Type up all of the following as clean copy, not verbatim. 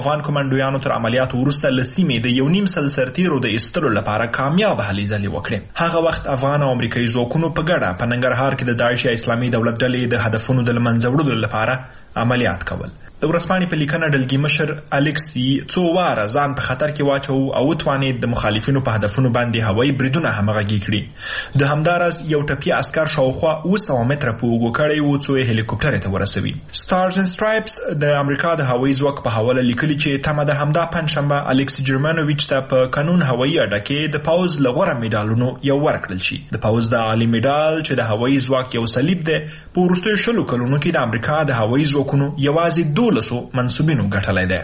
افغان کمانډویانو تر عملیاتو وروسته له سیمې د 1.5 سرتیرو د ایستلو لپاره کامیاب هلې ځلې وکړې. هغه وخت افغان او امریکایي ځواکونو په ګډه په ننګرهار کې د داعش یا اسلامي دولت ډلې د هدفونو د له منځه وړلو لپاره عملیات کول. د ورځپاڼې په لیکنه ډلګي مشر الکسی څو واره ځان په خطر کې واچو او توانید د مخالفینو په هدفونو باندې هوایي بریدونه همغږي کړي. د همدارس یو ټپي عسكر شاوخوا 200 متره په اوږو کړی و څو هلیکوپټر ته ورسوي. سټارز اند سټرایپس د امریکا د هوایي ځواک په حواله لیکلي چې تمه د همدا پنځشنبه الکسی جرمانوویچ ته په قانون هوایي اډه کې د پاوز لغوره میډالونو یو ورکړل شي. د پاوز د عالی میډال چې د هوایي ځواک یو صلیب دی په وروستیو 20 کلونو کې د امریکا د هوایي ځواکونو یوازې 12 منسوبینو ګټلای دی.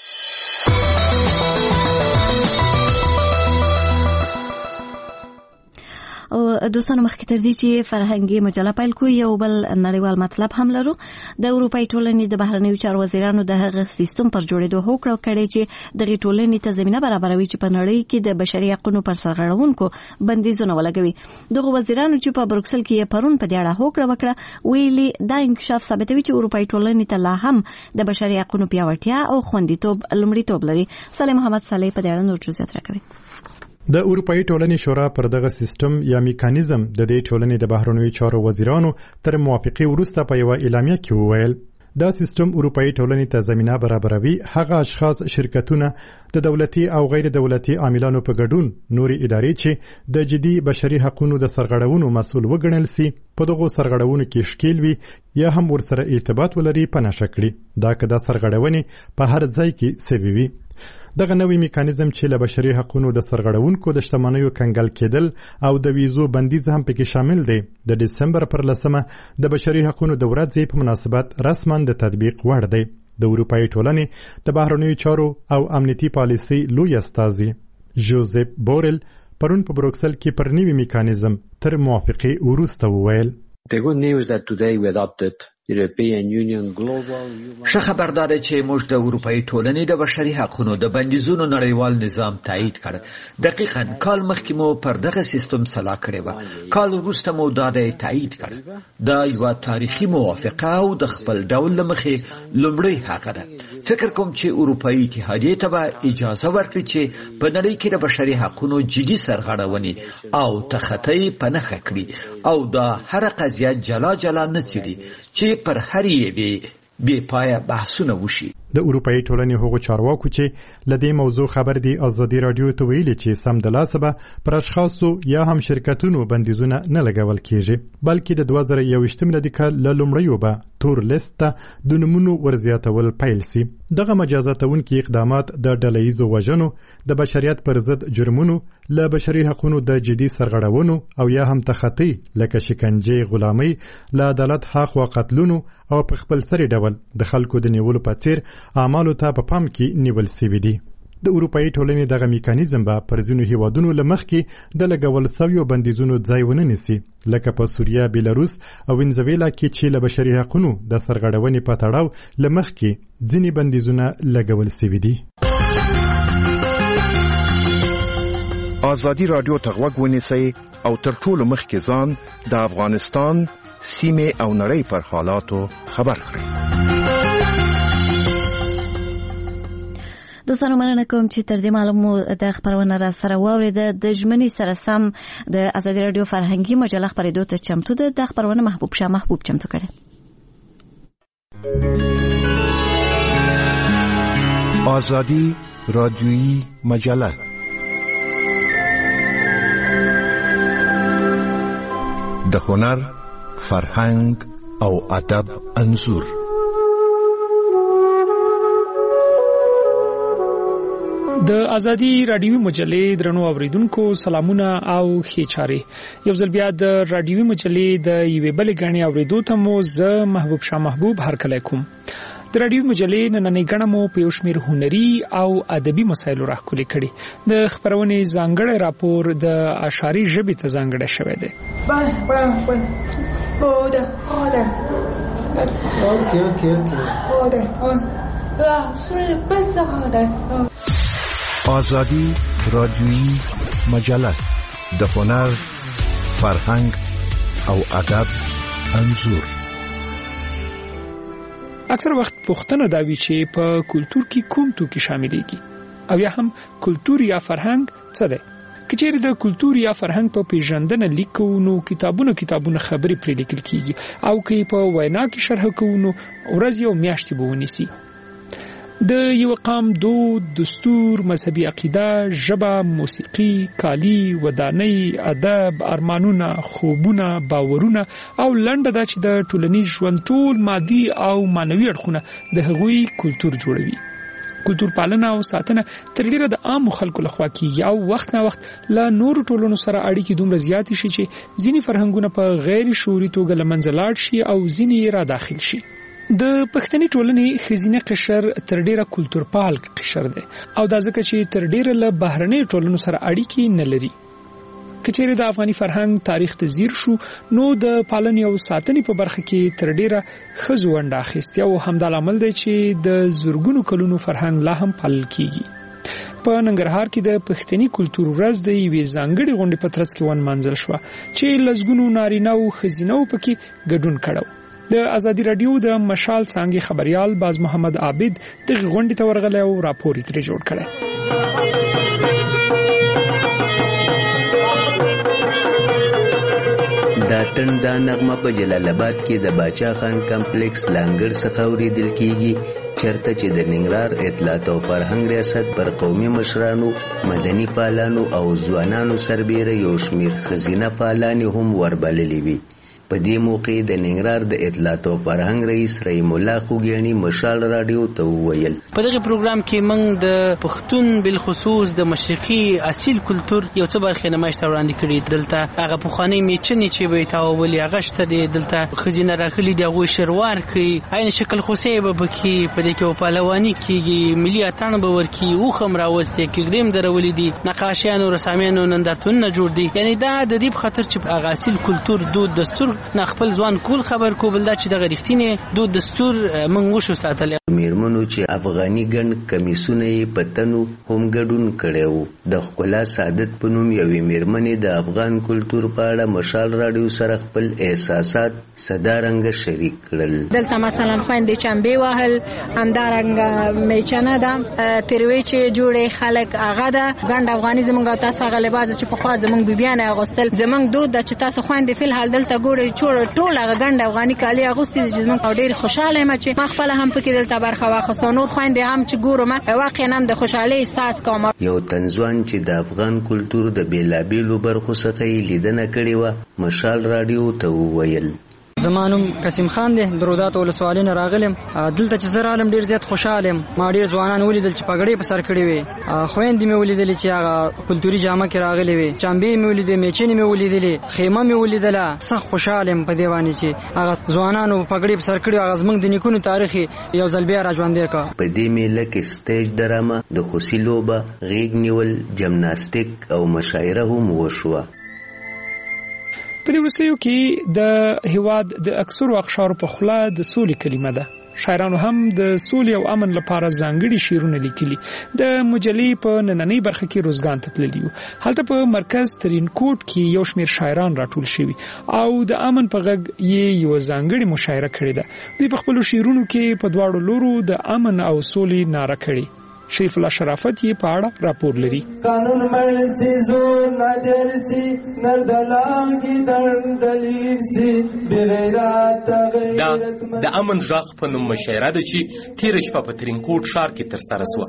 او دوستانو مخکې تر دې چې فرهنګي مجله پیل کو یو بل نړیوال مطلب هم لرو. د اروپای ټولنې د بهرنیو چارو وزیرانو د هغه سیستم پر جوړېدو هوکړه کړې چې د ټولنې ته زمينه برابروي چې په نړۍ کې د بشري حقوقو پر سرغړونکو بندیزونه ولګوي. دغه وزیرانو چې په بروکسل کې پرون په دې اړه هوکړه وکړه ویلي دا انکشاف ثابتوي چې اروپای ټولنې ته لا هم د بشري حقوقو پیاوړتیا او خوندیتوب لومړیتوب لري. صالح محمد صالح په دې اړه نور جزئیات راکوي. د اروپאי ټولنې شورا پر دغه سیستم یا میکانیزم د دې ټولنې د بهرنیو چارو وزیرانو تر موافقه وروسته په یو اعلامیه کې وویل دا سیستم اروپאי ټولنې ته زمينه برابروي هغه اشخاص شرکتونه د دولتي او غیر دولتي عاملانو په ګډون نوري ادارې چې د جدي بشري حقوقو د سرغړونو مسؤل وګڼل سي په دغه سرغړونو کې شکیل وي یا هم ورسره ارتباط ولري په نشه کړي دا که د سرغړونې په هر ځای کې سوي وي. دغه نوې میکانیزم چې له بشري حقوقو د سرغړونکو د شتمنیو کنګل کېدل او د ویزو بندیز هم پکې شامل دی د دسمبر پر 10 د بشري حقوقو د ورځې په مناسبت رسما د تطبیق وړ دی. د اروپאי ټولنې د بهرنیو چارو او امنیتي پالیسي لوی استازي جوزف بورل پرون په بروکسل کې پر نوې میکانیزم تر موافقه وروسته وویل The good news that today we adopted European Union Global ښه خبر دا دی چې موږ د اروپאי ټولنې د بشري حقوقو د بندیزونو نړیوال نظام تایید کړ. دقیقاً کال مخکې مو پر دغه سیستم صلاح کړې و. کال وروسته مو دا تایید کړ. دا یو تاریخي موافقه او د خپل ډول لمخې لومړی حق ده. فکر کوم چې اروپאי اتحادیه ته به اجازه ورکړي چې په نړۍ کې د بشري حقوقو جدي سرغړونې او تخطی په نښه کړي او دا هر قضیه جلا جلا نه څېړي چې پر هر یوې بې پایه بحثونه وشي. د اروپאי ټولنې هغو چارواکو چې لدې موضوع خبر دي ازادي رادیو ته ویلي چې سم د لاسه به پر اشخاصو یا هم شرکتونو بندیزونه نه لګول کیږي بلکې د 2021 لدې کال له لومړیو به تور لیست ته د نمونو ورزیاتول پیل سي. دغه مجازاتونکي اقدامات د ډلهییزو وژنو د بشریت پر ضد جرمونو له بشري حقوقو د جدي سرغړونو او یا هم تخطی لکه شکنجه غلامي له عدالت هاخوا قتلونو او په خپل سری ډول د خلکو د نیولو په څیر اعمالو ته په پام کې نیول سوي دي. د اروپאי ټولنې دغه میکانیزم به پر ځینو هیوادونو له مخکې د لګول سویو بندیزونو ځای ونه نیسي لکه په سوریه، بیلاروس او وینزویلا کې چې له بشري حقوقو د سرغړونې په تړاو له مخکې ځینې بندیزونه لګول سوي دي. آزادی رادیو ته غوږ ونیسئ او تر ټولو مخکې ځان د افغانستان سیمې او نړۍ پر حالاتو خبر کړئ. دوستانو مننه کوم چې تر دې معلومو د خبرونه را سره واورید. د ژمنې سره سم د ازادي رادیو فرهنګي مجله خبرېدو ته چمتو ده. د خبرونه محبوب شاه محبوب چمتو کړي. آزادی رادیویی مجله د هنر، فرهنګ او ادب انځور. د ازادي رادیوي مجلې درنو اوریدونکو سلامونه او ښې چارې. یو ځل بیا د رادیوي مجلې د یوې بلې غاڼې اوریدو ته مو زه محبوب شاه محبوب هرکلی کوم. د رادیوي مجلې نننۍ غاڼه مو په یو شمېر هنري او ادبي مسایلو راښکلې کړي. د خپرونې ځانګړی راپور د اشعاري ژبې ته ځانګړی شوی دی. آزادی رادیویی مجله د هنر، فرهنګ او ادب انځور. اکثر وخت پوښتنه دا وی چې په کلچر کې کوم توکي شاملېږي او یا هم کلچر یا فرهنګ څه دی. کچېرې د کلچر یا فرهنګ په پیژندنه لیکو نو کتابونه خبرې پرې لیکل کیږي او کې په وینا کې شرح کوو نو ورځ یو میاشتې به ونیسي. د یو قام دود، دستور، مذهبي عقیده، ژبه، موسیقي، کالی، ودانۍ، ادب، ارمانونه، خوبونه، باورونه او لنډه دا چې د ټولنیز ژوند ټول مادي او معنوي اړخونه د هغوی کلچر جوړوي. کلچر پالنه او ساتنه تر ډیره د عام خلکو لخوا کیږي او وخت نه وخت له نورو ټولنو سره اړیکې دومره زیاتې شي چې ځینې فرهنګونه په غیر شعوري توګه له منځه لاړ شي او ځینې را داخل شي. د پښتني ټولنې خزینه قشر تر ډیره کلچر پال قشر دی او دا ځکه چې تر ډیره له بهرنۍ ټولنو سره اړیکې نه لري. کچېرې د افغاني فرهنګ تاریخ ته ځیر شو نو د پالنې او ساتنې په برخه کې تر ډیره ښځو ونډه اخیستې او همدا لامل دی چې د زرګونو کلونو فرهنګ لا هم پالل کیږي. په ننګرهار کې د پښتني کلچر ورځ د یوې ځانګړې غونډې په ترڅ کې ونمانځل شوه چې لسګونو نارینه او ښځینه پکې ګډون کړو. د ازادي رادیو د مشال څانګې خبريال باز محمد عابد دغه غونډې ته ورغلی او راپور یې ترې جوړ کړی. دا تنده نغمه په جلال آباد کې د باچا خان کمپلیکس لانګړ څخه اوریدل کیږي چرته چې د ننګرهار اطلاعات او فرهنګ ریاست پر قومي مشرانو، مدني فعالانو او ځوانانو سربېره یو شمېر ښځینه فعالانې هم وربللې وي. په دې موقع د ننګرهار د اطلاعات او فرهنګ رئیس رحیم الله خوګیانی مشال رادیو ته وویل په دغه پروګرام کې موږ د پښتون بالخصوص د مشرقي اصیل کلچر یو څه برخې نمایش ته وړاندې کړي. دلته هغه پخواني میچنې چې به تاولي هغه شته دي، دلته خزینه راغلي دی هغوی شروار کوي، عین شکل خوسې به پکې په دې کې پهلواني کېږي، ملي اتڼ به ورکي، اوښ هم راوستې کېږدیم درولي دي، نقاشیانو رسامیانو نندارتونونه جوړ دي. یعنی دا د دې په خاطر چې هغه اصیل کلچر دود دستور نه خپل ځوان کول خبر کو بل دا چې دغه رښتینی دود دستور موږ وشو ساتل. میرمنو چې افغاني ګڼ کمیسونه یې پتنو هم ګډون کړو. د ښکلا سعادت په نوم یوې میرمنې د افغان کلچر په اړه مشال رادیو سره خپل احساسات صدارنګ شریک کړل. دلته مثلا خويندې چمبې وهل، همدارنګ میچنه ده، تروي چې جوړې خلک هغه ده ګڼ افغاني زمونږ تاسو هغه لباس چې په خوا زمونږ بیبيانه اغوستل زمونږ دود د چې تاسو خويندې فل حال دلته ګوري ټول هغه ګڼ افغاني کالي اغوستي چې زمونږ ډېر خوشاله یم چې ما خپل هم پکې دلته برخه واخیسته. نور خويندې هم چې ګورم واقعا هم د خوشحالۍ احساس کوم. یو تنځوان چې د افغان کلچر د بیلابیلو برخو څخه لیدنه کړې و مشال رادیو ته وویل زمانم قسم خان دی درودات ولسوالین راغلم. دلته چې زه عالم ډیر زیات خوشاله یم. ما ډیر ځوانان ولیدل چې پګړې په سر کړې وي، خويندې مې ولیدل چې هغه کلتوري جامه کې راغلي وي، چمبې مې ولیدې، میچنې مې ولیدلې، خیمه مې ولیدله. سخت خوشاله یم په دی باندې چې هغه ځوانانو پګړې په سر کړې هغه زمونږ د نیکونو تاریخ یو ځل بیا راژوندې کړ. په دې میله کې سټیج ډرامه، د خوسي لوبه، غیږ نیول، جمناستیک او مشاعره هم وشوه. په دې وروستیو کې د هیواد د اکثرو اقشارو په خوله د سولې کلمه ده. شاعرانو هم د سولې او امن لپاره ځانګړي شعرونه لیکلي. د مجلې په نننۍ برخه کې روزګان ته تللي وو. هلته په مرکز ترینکوټ کې یو شمېر شاعران راټول شوي او د امن په غږ یې یو ځانګړي مشاعره کړې ده. دوی په خپلو شعرونو کې په دواړو لورو د امن او سولې ناره کړې. شریف الله شرافت یې په اړه راپور لري. قانون مرسي زور نادرسي نردلانګي دندليسي بغیرات غیرت د امن ژغ په نوم مشاعره ده چې تیر شپه په ترینکوټ ښار کې ترسره شوه.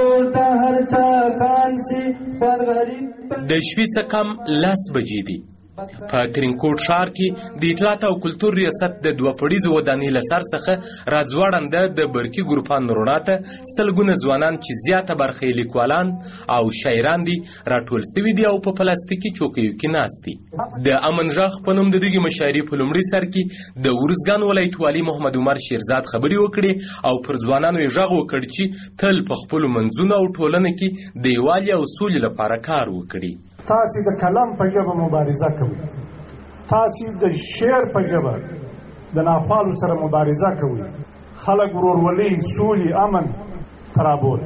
د شپې څه کم 10 بجې دي. په ترینکوټ ښار کې د اطلاعات او کلتور ریاست د دوه پړیزو ودانۍ له سر څخه راځوړنده د برقي ګروپانو رڼاته سلګونه ځوانان چې زیاته برخه یې لیکوالان او شاعران دي راټول سوي دي او په پلاستیکي چوکیو کې ناست دي. د امن ژغ په نوم د دغې مشاعرې په لومړي سر کې د ورزګان ولایت والي محمد عمر شیرزاد خبرې وکړې او پر ځوانانو یې ژغ وکړ چې تل په خپلو منځونو او ټولنه کې د یووالي او سولې لپاره کار وکړي. تاسې د کلم په ژبه مبارزه کوئ، تاسې د شعر په ژبه د ناخوالو سره مبارزه کوئ، خلک ورورولي، سولې، امن ترابول.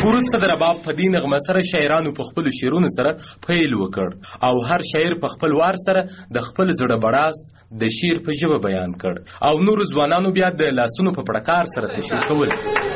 وروسته د رباب په دې نغمه سره شاعرانو په خپلو شعرونو سره پیل وکړ او هر شاعر په خپل وار سره د خپل زړه بړاس د شعر په ژبه بیان کړ او نورو ځوانانو بیا د لاسونو په پړکار سره تشریح کول.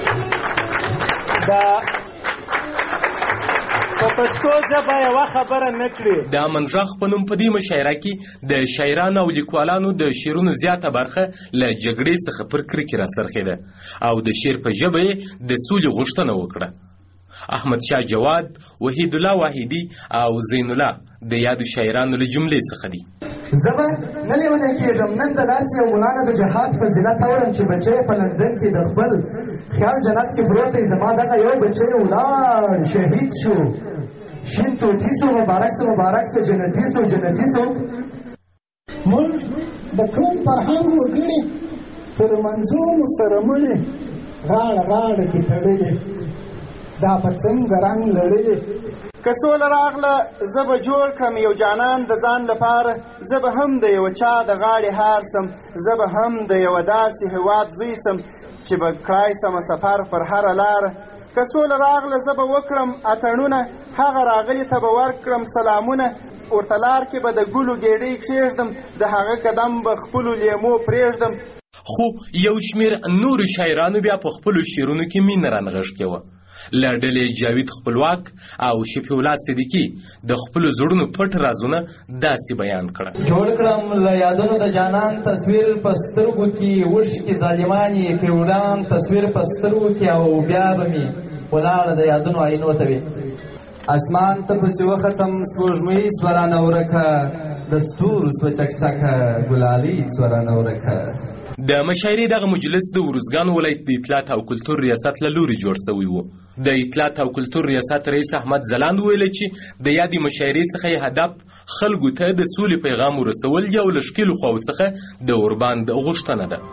په پښتو ژبه یوه خبره نه کړي. د امن غږ په نوم په دې مشاعره کې د شاعرانو او لیکوالانو د شعرونو زیاته برخه له جګړې څخه پر کرکې راڅرخېده او د شعر په ژبه یې د سولې غوښتنه وکړه. احمد شاه جواد، وحید الله واحدي او زین الله د یادو شاعرانو له جملې څخه دي. زه به نه لیونه کېږم، نن د داسې یو مولانا د جهاد فضیلت اورم چې بچی په لندن کې د خپل خیال جنت کې پروت دی. زما دغه یو بچی ولاړ شهید شو، شین توتی سو، مبارک سو جنتي سو. موږ د کوم فرهنګ وګړي تر منظومو سره مړي غاړه کې تړلې دا په څنګه رنګ لړلې. که سوله راغله زه به جوړ کړم یو جانان د ځان لپاره، زه به هم د یو چا د غاړې هار سم، زه به هم د یو داسې هېواد زوی سم چې به کړای سمه سفر پر هره لاره. که سوله راغله زه به وکړم اتڼونه، هغه راغلي ته به ورکړم سلامونه، ورته لار کې به د ګلو ګېډۍ کښېږدم، د هغه قدم به خپلو لیمو پرېږدم. خو یو شمېر نورو شاعرانو بیا په خپلو شعرونو کې مینه رانغښتې وه. له ډلې جاوید خپلواک او شفیع الله صدیقي د خپلو زړونو پټ رازونه داسې بیان کړه. جوړ کړم له یادونو د جانان تصویر په سترګو کې، اوښکې ظالمانې فیوډان تصویر په سترګو کې، او بیا به مې ولاړه د یادونو آینو ته وي. اسمان ته پسې وختم سپوږمۍ سوه رانه ورکه، د ستورو سوه چکچکه ګلالۍ سوه رانه ورکه. د مشاعرې دغه مجلس د ارزګان ولایت د اطلاعات او کلتور ریاست له لوري جوړ شوی و. د اطلاعات او کلتور ریاست رئیس احمد ځلاند ویل چې د یادې مشاعرې څخه هدف خلکو ته د سولې پیغام ورسول یا له ښکېلو خواو څخه د اوربند غوښتنه ده.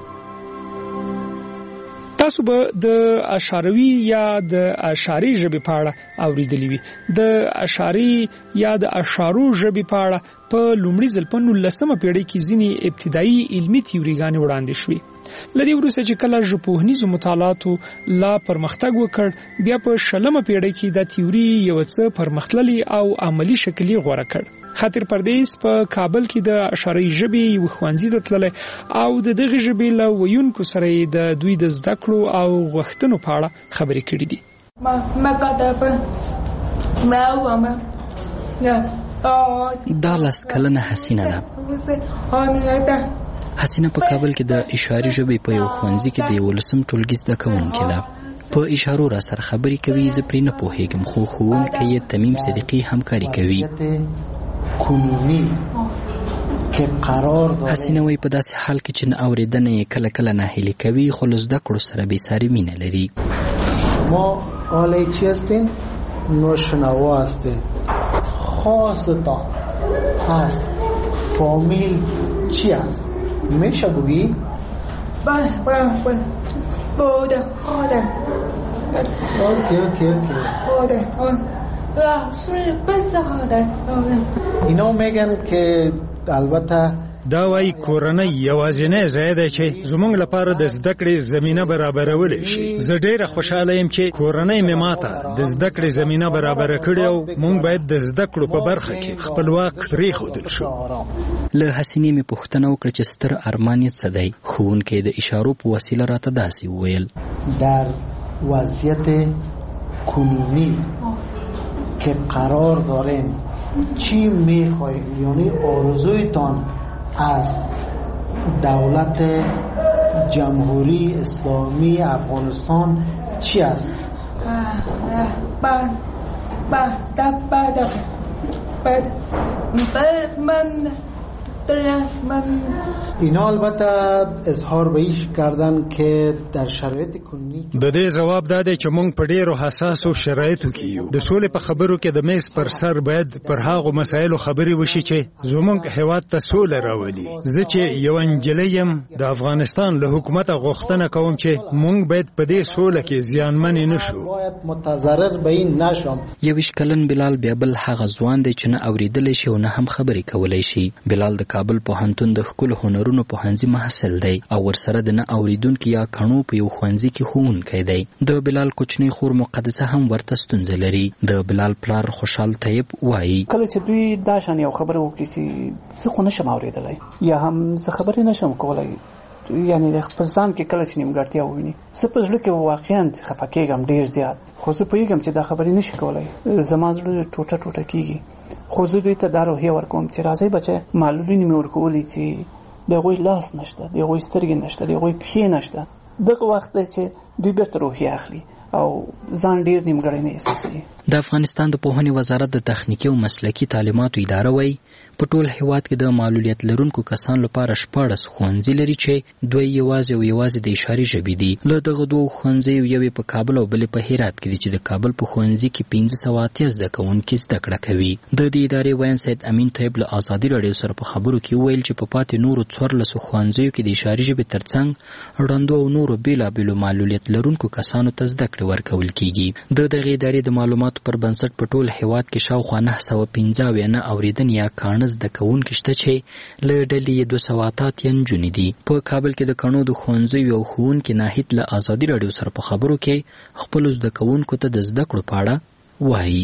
تاسو به د اشعري یا د اشعري ژبې په اړه اوریدلی وي. د اشعري یا د اشعارو ژبې په اړه په لومړي ځل په 19مه پیړۍ کې ځینې ابتدایي علمي تیوریګانې وړاندې شوې. له دې وروسته چې کله ژبپوهنیزو مطالعاتو لا پرمختګ وکړ، بیا په 20مه پیړۍ کې دا تیوري یو څه پرمختللي او عملی شکل یې غوره کړ. خاطر پردیس په کابل کې د اشعري ژبې یو ښوونځي ته تللی او د دغې ژبې له ویونکو سره یې د دوی د زده کړو او غوښتنو په اړه خبرې کړې دي. دا 10 کلنه حسینه ده. حسینه په کابل کې د اشعري ژبې په یو ښوونځي کې د 11م ټولګي زده کوونکې ده. په اشارو را سره خبرې کوي، زه پرې نه پوهېږم، خو ښوونکی یې تمیم صدیقي همکاري کوي. حسینه وایي په داسې حال کې چې نه اورېدنه یې کله کله ناهیلي کوي، خو له زده کړو سره بېساري مینه لري. شما آله چی هستین؟ نوشنوا هستین. خاصتان هست فامیل چی هست؟ میشه بگی؟ بله بوده خاله. اوکی بوده رسول بس خاله. اینا میگن که البته دا وایي کورنۍ یوازینی ځای دی چې زموږ لپاره د زده کړې زمینه برابرولی شي. زه ډېره خوشحاله یم چې کورنۍ مې ماته د زده کړې زمینه برابره کړې او موږ باید د زده کړو په برخه کې خپلواک پرېښودل شو. له حسینې مې پوښتنه وکړه چې ستر ارمان یې څه دی. ښوونکی د اشارو په وسیله راته داسې وویل: در وضعیت کنونی که قرار دارین چی میخواهید، یعنی آرزویتان از دولت جمهوری اسلامی افغانستان چی است؟ اینا البته اظهار به ایش کردن که در شرایط کنونی د دې جواب دا دی چې موږ په ډیرو حساسو شرایطو کې یو. د سولې په خبرو کې د میز پر سر باید پر هغو مسایلو خبرې وشي چې زموږ هیواد ته سوله راولي. زه چې یو انجلۍ یم د افغانستان له حکومت غوښتنه کوم چې موږ باید په دې سوله کې زیانمن نه شو. باید متضرر به این نشم. 21 کلن بلال بیا بل هغه ځوان دی چې نه اوریدلی شي او نه هم خبرې کولی شي. بلال د کابل پوهنتون د ښکلو هنرونو کارونو پوهنځي محصل دی او ورسره د نه اوریدونکو یا کڼو په یو ښوونځي کې ښوونکی دی. د بلال کوچنی خور مقدسه هم ورته ستونزه لري. د بلال پلار خوشحال طیب وایي کله چې دوی دا شان یو خبره وکړي چې زه خو نشم اوریدلی یا هم زه خبرې نشم کولی، یعنی د خپل ځان کې کله چې نیمګړتیا وویني زه په زړه کې واقعا خفه کېږم ډېر زیات، خو زه پوهېږم چې دا خبرې نشي کولی، زما زړه ټوټه ټوټه کېږي، خو زه دوی ته دا روحیه ورکوم چې راځئ بچه معلولینې مې ورکولي چې د هغوی لاس نشته، د هغوی سترګې نشته، د هغوی پښې نشته. دغه وخت دی چې دوی بیرته روحیه اخلي او ځان ډېر نیمګړی نه احساسوي. د افغانستان د پوهنې وزارت د تخنیکي او مسلکي تعلیماتو اداره وایي په ټول هیواد کې د معلولیت لرونکو کسان لپاره 14 ښوونځي لري چې دوی یوازې د اشاري ژبې دي. له دغه دوه ښوونځیو یوې په کابل او بلې په هرات کې دي چې د کابل په ښوونځي کې 1580 زده کوونکي زده کړه کوي. د دې ادارې ویاند سید امین طیب له ازادي راډیو سره په خبرو کې وویل چې په پاتې نورو 14 ښوونځیو کې د اشاري ژبې ترڅنګ ړندو او نورو بېلابېلو معلولیت لرونکو کسانو ته زده کړې ورکول کیږي. د دغې ادارې د معلوماتو پر بنسټ په ټول هیواد کې شاوخوا 915 نه اورېدنې یا کاڼه زده کوونکي شته چې له ډلې 288 نجونې دي. په کابل کې د کڼو د ښوونځیو یو ښوونکي ناهید له ازادي راډیو سره په خبرو کې خپلو زده کوونکو ته د زده کړو په اړه وایي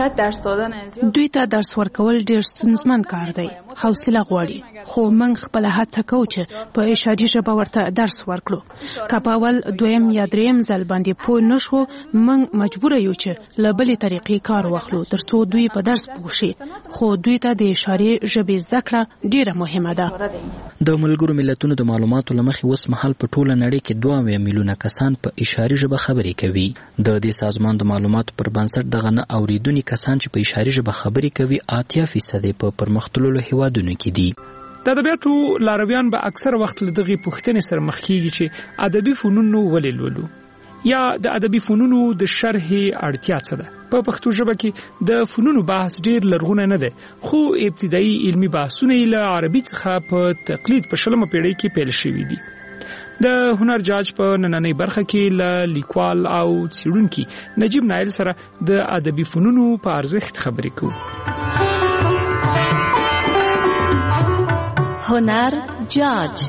دوی ته درس ورکول ډېر ستونزمن کار دی، حوصله غواړي، خو موږ خپله هڅه کوو چې په اشاري ژبه ورته درس ورکړو. که په اول دویم یا دریم ځل باندې پوه نه شو موږ مجبوره یو چې له بلې طریقې کار واخلو تر څو دوی په درس پوه شي، خو دوی ته د اشاري ژبې زده کړه ډېره مهمه ده. د ملګرو ملتونو د معلوماتو له مخې اوس مهال په ټوله نړۍ کې 2 میلیونه کسان په اشاري ژبه خبرې کوي. د دې سازمان د معلوماتو پر بنسټ دغه نه اوریدونکي کسان چې په اشاري ژبه خبرې کوي 80% په پرمختللو هیوادونو کې دي. د ادبیاتو لارویان به اکثر وخت له دغې پوښتنې سره مخ کېږي چې ادبي فنون ولې لولو یا د ادبي فنونو د شرح اړتیا څه ده. په پښتو ژبه کې د فنونو بحث ډېر لرغونی نه دی، خو ابتدایي علمي بحثونه یې له عربي څخه په تقلید په 20مه پیړۍ کې پیل شوي دي. د هنر جاج په نننۍ برخه کې له لیکوال او څېړونکي نجیب نایل سره د ادبي فنونو په ارزښت خبرې کوو. هنر جاج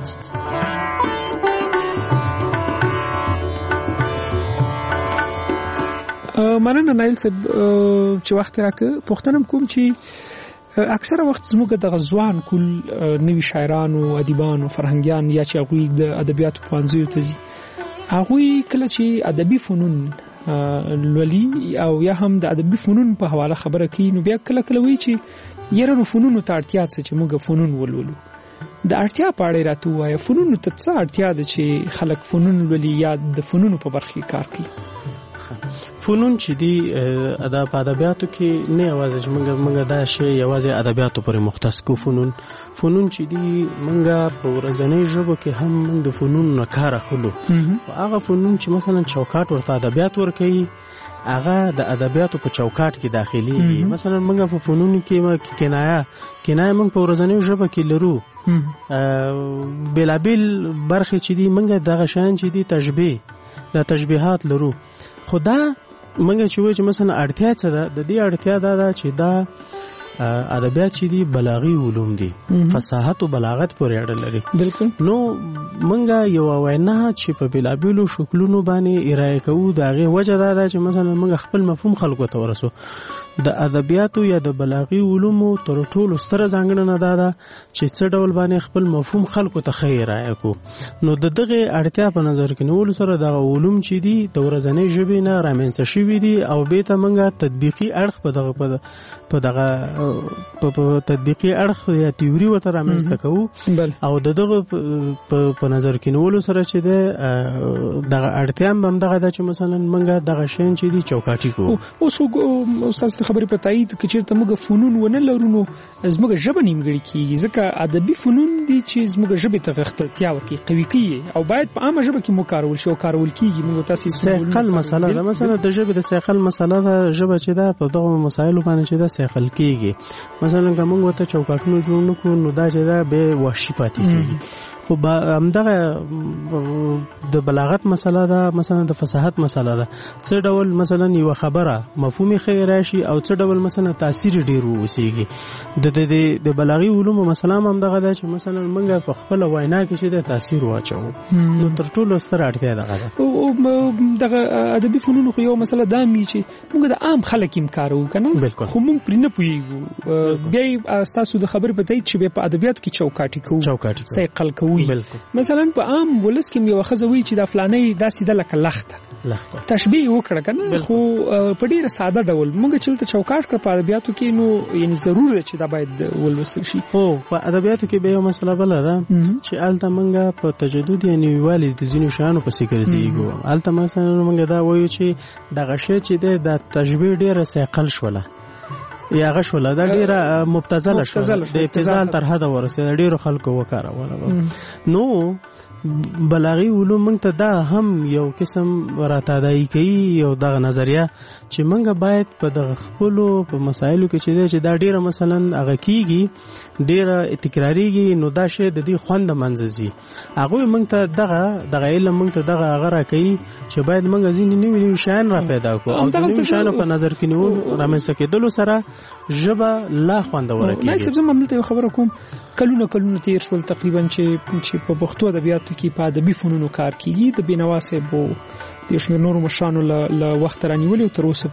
مننه نایل صاحب چې وخت راکړه. پوښتنه کوم چې اکثره وخت زموږ د غزوان کول نوي شاعرانو، ادیبانو، فرهنګیان یا چې هغوی د ادبیاتو پوهنځیو ته ځي، هغوی کله چې ادبي فنون لولي او یا هم د ادبي فنون په حواله خبره کوي نو بیا کله کله وایي چې یاره نو فنونو ته اړتیا څه چې موږ فنون ولولو. د اړتیا په اړه راته ووایه، فنونو ته څه اړتیا ده چې خلک فنون لولي یا د فنونو په برخه کې کار کوي؟ فنون چې دی په ادبیاتو کې نه یوازې چې موږ دا شی یوازې ادبیاتو پورې مختص کو. فنون چې دی موږ په ورځنۍ ژبه کې هم موږ د فنونو نه کار اخلو. هغه فنون چې مثلا چوکاټ ورته ادبیات ورکوي هغه د ادبیاتو په چوکاټ کې داخليږي. مثلا موږ په فنونو کې کنایه موږ په ورځنۍ ژبه کې لرو. بلابل برخه چې دی موږ دغه شان چې دی تشبیه د تشبیهات لرو. خدا منګه چې وای چې مثلا اړتیا څه ده، د دې اړتیا دا چې دا ادبیات چې دي بلاغي علوم دي، فصاحت او بلاغت پورې اړه لري. بالکل. نو منګه یو وینا چې په بلابلو شکلونو باندې ارائه کوو دا غي وجه دا چې مثلا منګه خپل مفهوم خلکو ته ورسو. د ادبیاتو یا د بلاغي علومو تر ټولو ستره ځانګړنه ده چې څه ډول باندې خپل مفهوم خلکو ته ښه ارائه کو. نو د دغه اړتیا په نظر کې نیول سره د علوم چې دي د ورځنۍ ژبې نه رامنځته شوي دي او به ته منګه تطبیقي اړخ په دغه تطبیقي اړخ یا تیوري وته رامنځته کوو او دغه په نظر کې نیول سره چې دغه اړتیا هم دغه د چې مثلا منګه دغه شین چې دي چوکاټي کو. اوس استاد خبرې په تایید کې چې موږ فنون ونه لرو نو زموږ ژبه نیمګړې کیږي، ځکه ادبي فنون دي چې زموږ ژبې ته غښتلتیا ورکوي، قوي کوي او باید په عامه ژبه کې مو کارول شي او کارول کیږي. موږ تاسو سیقل مسله ده، مثلا د ژبې د سیقل مسله ده، ژبه چې ده په دغه مسایلو باندې چې ده سیقل کیږي. مثلا که موږ ته چوکاټونه جوړ نکړو نو دا چې ده به وحشي پاتې کیږي. خو همدغه د بلاغت مسله ده، مثلا د فصاحت مسله ده، څه ډول مثلا یو خبره مفهومي خیر راشي او او څه ډول مثلا تاثیر ډیر ووسیږي د بلاغي علومو مثلا هم دغه ده چې مثلا موږ په خپل وینا کې چې د تاثیر واچو نو تر ټولو ستر اړتیا دغه ده او دغه ادبي فنون خو یو مسله دا می چې موږ د عام خلک هم کارو کنه خو موږ پرې نه پوهیږو بیا تاسو د خبرې په تایید چې په ادبیاتو کې چوکاټي سیقل کوي مثلا په عام ولس کې یو خزوي چې د فلانې داسې د لکه لخته تشبیه وکړه کنه خو په ډیره ساده ډول موږ چلته چوکاټ کړ په ادبیاتو کې نو یعنی ضرور ده چې دا باید ولوستل شي هو په ادبیاتو کې به یو مسله بل ده چې الته موږ په تجدد یعنی والي د ځینو شانو په سیګر زیږو الته مثلا موږ دا وایو چې دغه شی چې د تشبیه ډیره سیقل شوله یا غشوله دا ډیره مبتذله شوله د ابتذال تر حد ورسېده ډیرو خلکو وکاروله نو بلاغي علوم موږ ته دا هم یو قسم راتادای کوي یو دغه نظریه چې موږ باید په دغه خپلو په مسایلو کې چې دا ډیره مثلا هغه کیږي ډیره تکراریږي نو دا شی د دې خوند منځي هغه موږ ته دغه علم موږ ته دغه هغه راکوي چې باید موږ ځینې نوي شیان را پیدا کړو او د نوي شیانو په نظر کې نیول رامنځته کېدلو سره ژبه لا خوندوره کیږي. مې څه مملته یو خبره کوم کلونه تیر شول تقریبا چې په پښتو ادبیاتو کې په ادبي فنونو کار کیږي د بینوا صاحب د شمیر نورو مشرانو له وخت رانیولې تر اوسه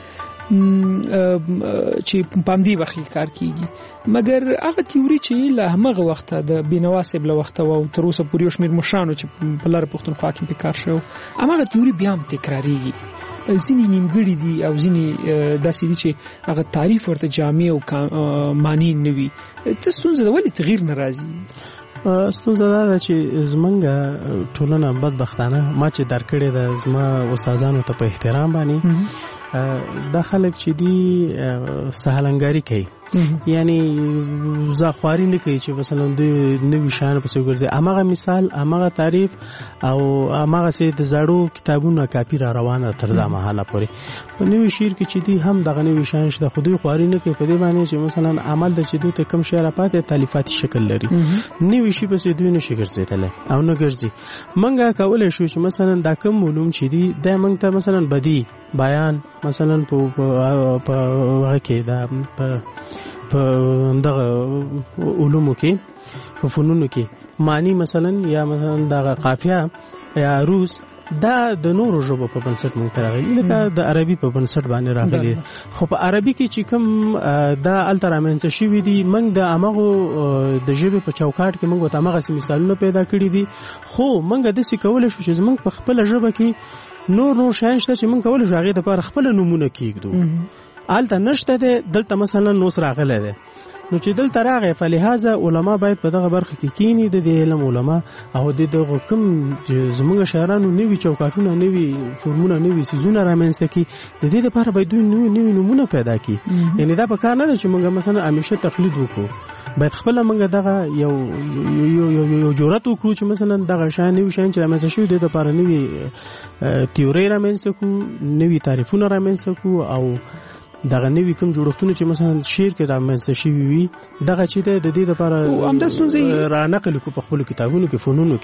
پورې چې پام دی برخه کار کیږي مګر هغه تیوري چې له هغه وخت د بینوا صاحب له وخت او تر اوسه پورې شمیر مشرانو چې په لار پښتونخوا کې په کار شو هغه تیوري بیا هم تکراریږي ځینې نیمګړي دي او ځینې داسې دي چې هغه تعریف ورته جامع او معنی نه وي څه ستونزه ده ولې تغییر نه راځي ستونزه دا چې زمونږ ټولنه بدبختانه ما چې درکړې ده زما استادانو ته په احترام باندې دا خلک چې دي سهلنګاری کوي یعنی زاخواري نه کوي چې مثلا د نوي شان په څیر ګرځي امغه مثال امغه تعریف او امغه سي د زړو کتابونو کاپی را روانه تر دا مهاله پورې په نوي شعر کې چې دي هم دغه نوي شان شته خو دوی خواري نه کوي په دې باندې چې مثلا عمل د چې دوی ته کم شعر پاتې تالیفاتي شکل لري نوي شي په دوی نشي ګرځیدل او نه ګرځي منګه کولای شو چې مثلا دا کم علوم چې دي د منګ ته مثلا بدی بیان مثلا په هغه کې دا په دغه علومو کې په فنونو کې معنی مثلا یا مثلا دغه قافیه یا روز دا د نورو ژبو په بنسټ مونږ ته راغلي لکه د عربي په بنسټ باندې راغلي خو په عربي کې چې کوم دا الترامنځ شوی دي مونږ د امغه د ژبې په چوکاټ کې مونږ ته امغه مثالونه پیدا کړی دي خو مونږ د څه کول شو چې مونږ په خپل ژبه کې نور شاین شته چې مونږ کول شو هغه د لپاره خپل نمونه کېږدو آلته نشته دلته مثلا نوس راغله ده نو چې دلته راغی په لحاظه علما باید په دغه برخه کې کینی د علم علما او د دغه کوم زموږ شاعرانو نوي چوکاټونه نوي فورمونه نوي سيزونه رامنځته کی د دې لپاره باید نوي نمونه پیدا کی یعنی دا په کار نه چې موږ مثلا همیشه تقلید وکړو باید خپل موږ دغه یو جرأت وکړو چې مثلا دغه شان نوي شان چې رامنځته شوی د لپاره نوي تیوري رامنځته کو نوي تعریفونه رامنځته کو او دغه نوی کوم جوړښتونه چې مثلا شعر کې رامنځته شوي وي دغه چې د دې لپاره را نقل کو په خپل کتابونو کې فنونو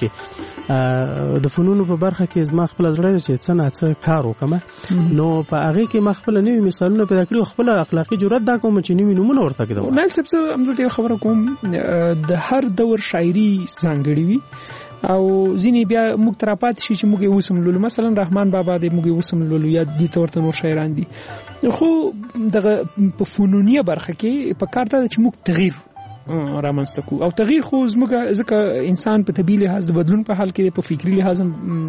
کې د فنونو په برخه کې زما خپل زړه چې څه نه څه کار وکم نو په هغه کې ما خپل نوی مثالونه پیدا کړو خپل اخلاقی جرأت دا کوم چې نوی نمونه ورته کړم مې څه همدلته خبره کوم د هر دور شاعري ځانګړي وي او ځینې بیا موږ تراپات شي چې موږ وسم لولو مثلا رحمان بابا د موږ وسم لولو یا د تورته نور شاعران دي خو دغه په فنونیه برخه کې په کار ته چې موږ تغییر رامنځته کو او تغییر خو زموږ ځکه انسان په طبيعي لحاظ د بدلون په حال کې په فکری لحاظ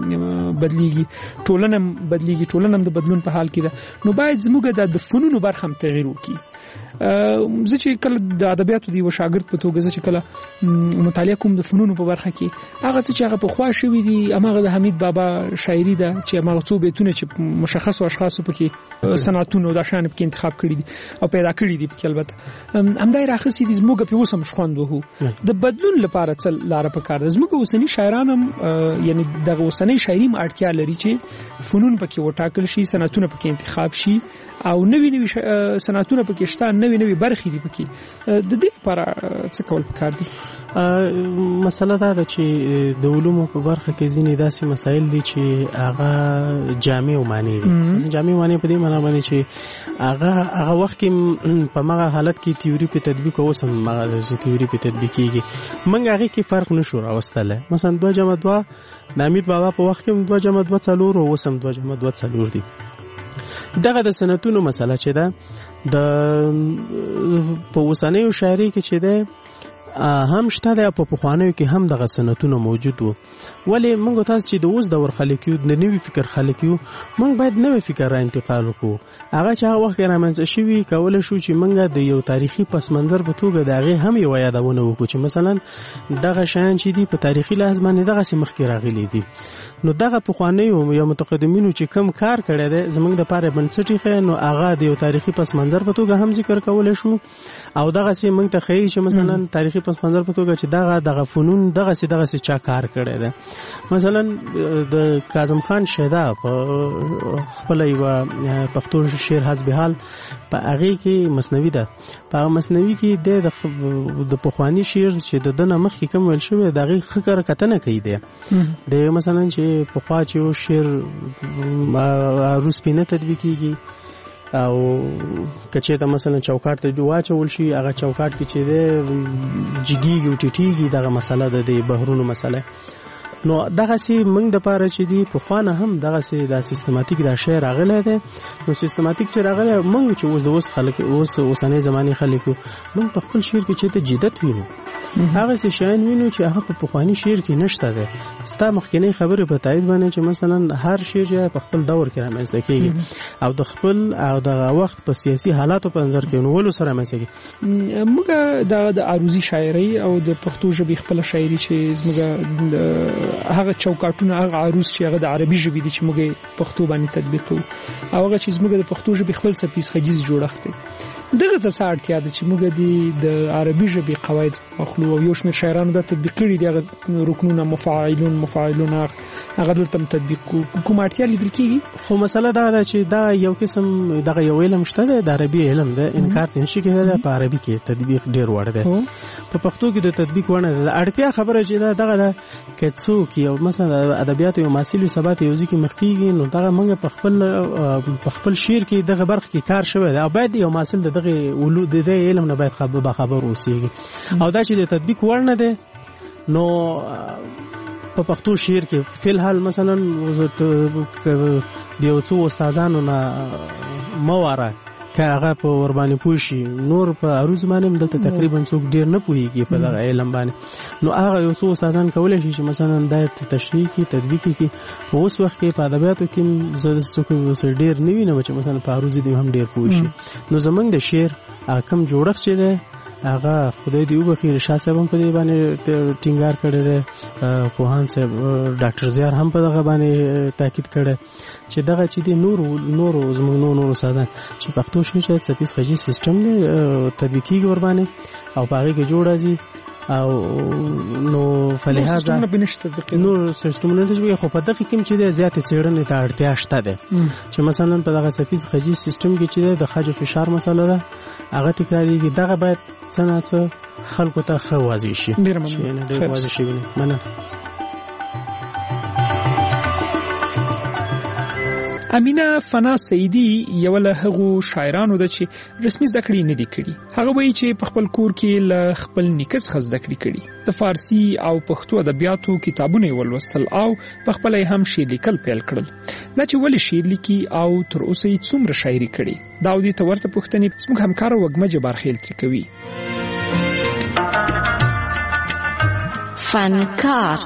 بدليږي ټولنه د بدلون په حال کې ده نو باید زموږ د فنونو برخه هم تغییر وکړي زه چې کله د ادبیاتو دی شاګرد په توګه چې کله مطالعه کوم د فنونو په برخه کې هغه چې هغه په خوا شوی دی هغه د حمید بابا شاعري ده چې هغه څو بیتونه چې مشخص او اشخاص په کې صنعتونو د شان په کې انتخاب کړی دي او پیدا کړی دي په البته همدای راخصي دي زموږ په وسم شخوند وو د بدلون لپاره څل لار په کار زموږ وسنی شاعران هم یعنی دغه وسنی شاعري اړتیا لري چې فنون په کې وټاکل شي صنعتونه په کې انتخاب شي او نوی صنعتونه په کې شته نوی برخې دي په کې د دې لپاره څه کول پکار دي مسله دا ده چې د علومو په برخه کې ځینې داسې مسایل دي چې هغه جامع معنی دي. جامع معنی په دې معنی باندې چې هغه وخت کې په هغه حالت کې تیوري په تطبیق او سم هغه تیوري په تطبیق کېږي موږ هغه کې فرق نشو راوستل. مثلا 2 جمع 2 د امید بابا په وخت کې 2 جمع 2 4 او سم 2 جمع 2 4 دي. دغه د سنتونو مسله چې ده د په اوسنیو شاعري کې چې ده هم شته ده په پخوانیو کې هم دغه سنتونه موجود وو. ولې موږ تاسو چې د اوس دور خلک یو د نوي فکر خلک یو موږ باید نوې فکر را انتقال وکړو. هغه چې هغه وخت رامنځته شوي کولای شو چې موږ د یو تاریخي پس منظر په توګه د هغې هم یو یادونه وکړو چې مثلا دغه شیان چې دي په تاریخي لحاظ باندې دغسې مخکې راغلي دي. نو دغه پخوانیو یا متقدمینو چې کم کار کړی دی زموږ دپاره بنسټ ایښی نو هغه د یو تاریخي پس منظر په توګه هم ذکر کولی شو او دغسې موږ ته ښیي چې مثلا تاریخي پس منظر په توګه چې دغه فنون دغسې چا کار کړی دی. مثلا د کاظم خان شیدا په خپله یوه پښتو شعر حسب حال په هغې کې مثنوي ده. په هغه مثنوي کې د پخواني شعر چې د ده نه مخکې کوم ویل شوی د هغې ښه کره کتنه کوي دی. د مثلا چې پخوا چې یو شعر عروض پې نه تطبیق کېږي او که چېرته مثلا چوکاټ ته واچول شي هغه چوکاټ کې چې دی جګېږي او ټیټېږي دغه مسله ده د بحرونو مسله. نو دغسې موږ دپاره چې دي پخوا نه هم دغسې دا سیستماتیک دا شی راغلی دی. نو سیستماتیک چې راغلی موږ چې اوس د اوس خلک اوسنۍ زمانې خلک یو موږ په خپل شعر کې چېرته جدت وینو هغسې شیان وینو چې هغه په پخواني شعر کې نشته دی. ستا مخکینۍ خبرې په تایید باندې چې مثلا هر شعر چې په خپل دور کې رامنځته کېږي او د خپل او دغه وخت په سیاسي حالاتو په نظر کې نیولو سره رامنځته کېږي. موږ د عروضي شاعرۍ او د پښتو ژبې خپله شاعري چې زموږ هغه چوکاټونه هغه عروض چې هغه د عربي ژبې دي چې موږ پښتو باندې تطبیق کوو او هغه چې زموږ د پښتو ژبې خپل څپیز خجیز جوړښت دی دغه ته څه اړتیا ده چې موږ د عربي ژبې قواعد واخلو او یو شمېر شاعرانو دا تطبیق کړي دي هغه رکنونه مفاعلون هغه دلته هم تطبیق کوو کوم اړتیا لیدل کېږي. خو مسله دا ده چې دا یو قسم دغه یو علم شته دی د عربي علم ده انکار ته نشي کېدلی په عربي کې تطبیق ډېر وړ دی په پښتو کې د تطبیق وړ نه ده. اړتیا خبره چې ده دغه ده که څوک یو مثلا ادبیاتو یو محصل سبا ته یو ځای کې مخ کېږي نو دغه موږ په خپل شعر کې دغه برخه کې کار شوی دی او باید یو محصل د دغه علم نه باید باخبر اوسېږي او دا چې د تطبیق وړ نه دی نو په پښتو شعر کې فی الحال مثلا د یو څو استادانو نه مواره که هغه په ور باندې پوه شي نور په عروض باندې هم دلته تقریبا څوک ډېر نه پوهېږي په دغه علم باندې نو هغه یو څو استادان کولی شي چې مثلا دا تشریح کړي تطبیق کړي. په اوس وخت کې په ادبیاتو کې زه څوک ډېر نه وینم چې مثلا په عروض دې هم ډېر پوه شي. نو زموږ د شعر هغه کوم جوړښت چې دی هغه خدای دې وبخي رشاد صاحب هم په دې باندې ټینګار کړی دی پوهان صاحب ډاکټر زیار هم په دغه باندې تاکید کړی چې دغه چې دی نور زموږ نور استادان چې پښتو شعر څپیز خجیز سیستم دی تطبیق کېږي ور باندې او په هغې کې جوړ راځي او نو فلهذا نور سیستمونه نشي خو په دغه کې چې د زیاتې څېړنې ته اړتیا شته ده چې مثلا په دغه څپیز خجیز سیستم کې چې د خج او فشار مسله ده هغه تکرارېږي دغه باید څه نه څه خلکو ته ښه واضح شي. ډېر واضح شي. مننه. امینه فنا سیدی یو له هغو شاعرانو ده چې رسمي زده کړې نه دي کړي. هغه وایي چې په خپل کور کې له خپل نیکه څخه زده کړې کړي. د فارسي او پښتو ادبیاتو کتابونه یې ولوستل او په خپله یې هم شعر لیکل پیل کړل. دا چې ولې شعر لیکي او تر اوسه یې څومره شاعري کړې دا او دې ته ورته پوښتنې زموږ همکاره وږمه جبارخیل ترې کوي. فنکار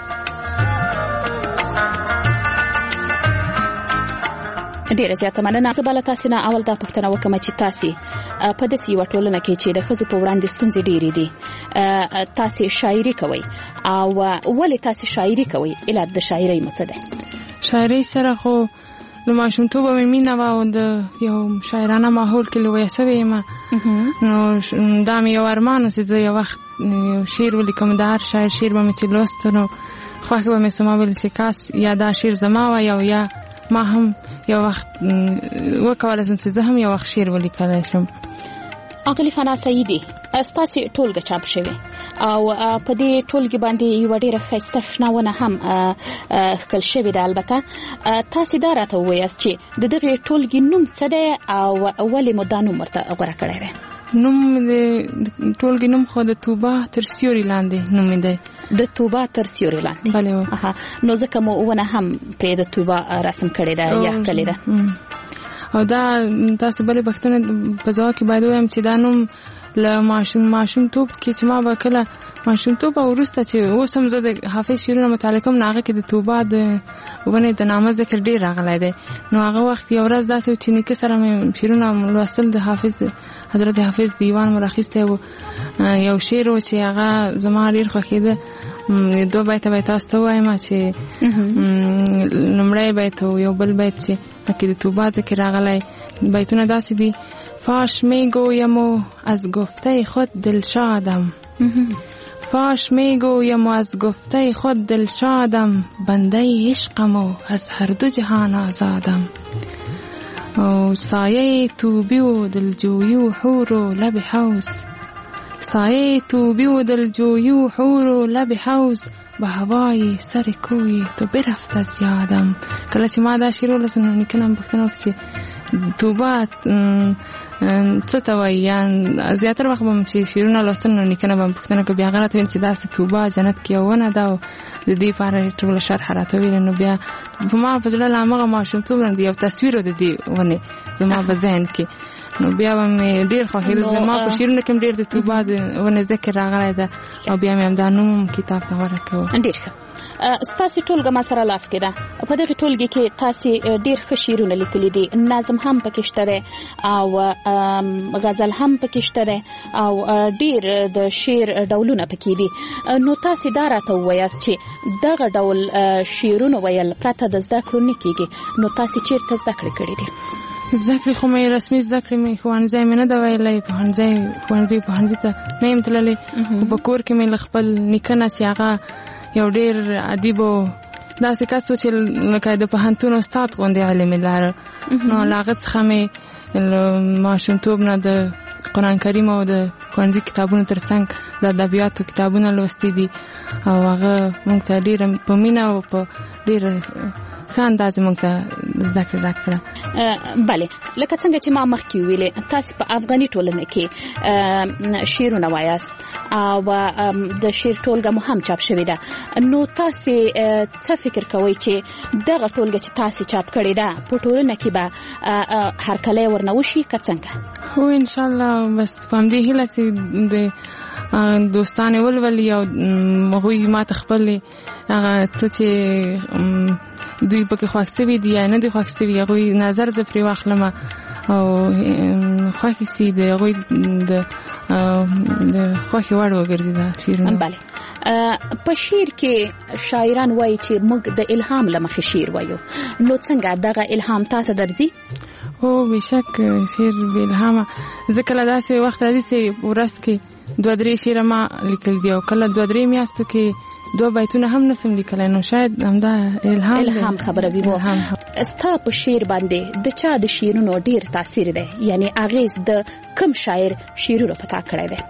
ډیره زیاته مننه. زه بل تاسو نه اول دا پوښتنه وکم چې تاسو په داسې یو ټولنه کې چې د ښځو په وړاندې ستونزې ډېرې دي تاسو شاعري کوئ او ولې تاسو شاعري کوئ علت د شاعرۍ څه ده؟ شاعرۍ سره خو د ماشومتوبه مې مینه وه او د یو شاعرانه ماحول کې لویه سوې یم نو دا مې یو ارمان و چې زه یو وخت یو شعر ولیکم د هر شاعر شعر به مې چې لوست نو خوښ به مې سما ویل چې کاس یا دا شعر زما وه یا ما هم یو وخت وکولای شم چې زه هم یو وخت شعر ولیکلی شم. اغلی فنا سیدی ستاسو ټولګه چاپ شوی او په دې ټولګي باندې یو ډېر ښایسته شناونه هم ښکل شوې ده. البته تاسو دا راته ووایاست چې د دغه ټولګي نوم څه دی او ولې مو دا نوم ورته غوره کړی دی؟ نوم د ټولګي نوم خو د توبه تر سیوري لاندې نوم دی. د توبه تر سیوري لاندې. بله. نو ځکه مو ونه هم پرې د توبه رسم کړی ده یا ښکلې ده. او دا تاسو بلې پوښتنه په ځواب کې باید ووایم چې دا نوم له ماشومتوب کې چې ما به کله ماشومتوب او وروسته چې اوس هم زه د حافظ شعرونه مطالعه کوم نو هغه کې د توبه د ونې د نامه ذکر ډېر راغلی دی. نو هغه وخت یو ورځ داسې و چې نیکه سره مې شعرونه لوستل د حافظ حضرت حافظ دیوان مو راخیستی و. یو شعر و چې هغه زما ډېر خوښېده. 2 بیته به تاسو ته ووایم چې لومړی بیت و یو بل بیت چې پکې د توبه ذکر راغلی. بیتونه داسې دي: فاش میگویم و از گفته خود دلشادم، فاش میگویم و از گفته خود دلشادم، بنده عشقم و از هر دو جهان آزادم. و سایه توبی و دلجویی و حور و لب حوض، سایه توبی و دلجویی و حور و لب حوض، به هوای سر کوی تو برفت از یادم. کله چې ما دا شعر ولوستم نو نیکه نه پوښتنه وکړه چې توبه څه ته وایي. یا زیاتره وخت به م چې شعرونه لوستل نو نیکه نه به م پوښتنه کوي، بیا هغه راته ویل چې داسې توبه جنت کې یو ونه ده او د دې لپاره ټوله شرح راته ویلې. نو بیا په ما په زړه له هماغه ماشومتوب نه یو تصویر و د دې ونې زما په ذهن کې. نو بیا به مې ډېر خوښېده. زما په شعرونو کې هم ډېر د توبه د ونې ذکر راغلی ده او بیا مې همدا نوم کتاب ته غوره کړو. ډېر ښه. ستاسو ټولګه ما سره لاس کې ده. په دغه ټولګي کې تاسو ډېر ښه شعرونه لیکلي دي. نظم هم پکې شته دی او غزل هم پکې شته دی او ډېر د شعر ډولونه پکې دي. نو تاسو دا راته ووایاست چې دغه ډول شعرونه ویل پرته د زده کړو نه کېږي. نو تاسو چېرته زده کړې کړې دي؟ زده کړې خو مې رسمي زده کړې مې ښوونځی مې نه ده ویلی. پوهنځي ته نه یم تللی. خو په کور کې مې له خپل نیکه نه چې هغه یو ډېر ادیب و داسې کس و چې لکه د پوهنتون استاد غوندې علم یې لاره. نو له هغه څخه مې ماشومتوب نه د قرآن کریم او د ښوونځي کتابونو تر څنګ د ادبیاتو کتابونه لوستي دي او هغه موږ ته ډېره په مینه او په ډېره ښه اندازې موږ ته زده کړه راکړه. بله، لکه څنګه چې ما مخکې ویلې تاسو په افغاني ټولنه کې شعرونه وایاست او د شعر ټولګه مو هم چاپ شوې ده. نو تاسو څه فکر کوئ چې دغه ټولګه چې تاسو چاپ کړې ده په ټولنه کې به هرکلی ورنه وشي که څنګه؟ هو انشاءالله بس په همدې هیله چې د دوستان ولولي او هغوی ما ته خپل هغه څه چې دوی پکې خوښ شوي دي یا نه دي خوښ شوي هغوی نظر زه پرې واخلم او خوښې سي د هغوی د خوښې وړ وګرځي دا شعرونه. بله، په شعر کې شاعران وایي چې موږ د الهام له مخې شعر وایو. نو څنګه دغه الهام تا ته درځي؟ هو بېشک شعر بې الهامه. زه کله داسې وخت راځي چې ورځ کې 2-3 شعره ما لیکل دي او کله 2-3 میاشتو کې 2 بیتونه هم نسم لیکلی. نو شاید همدا الهام خبره وي. ستا په شعر باندې د چا د شعرونو ډېر تاثیر دی؟ یعنی اغیز د کوم شاعر شعرونه په تا کړی دی؟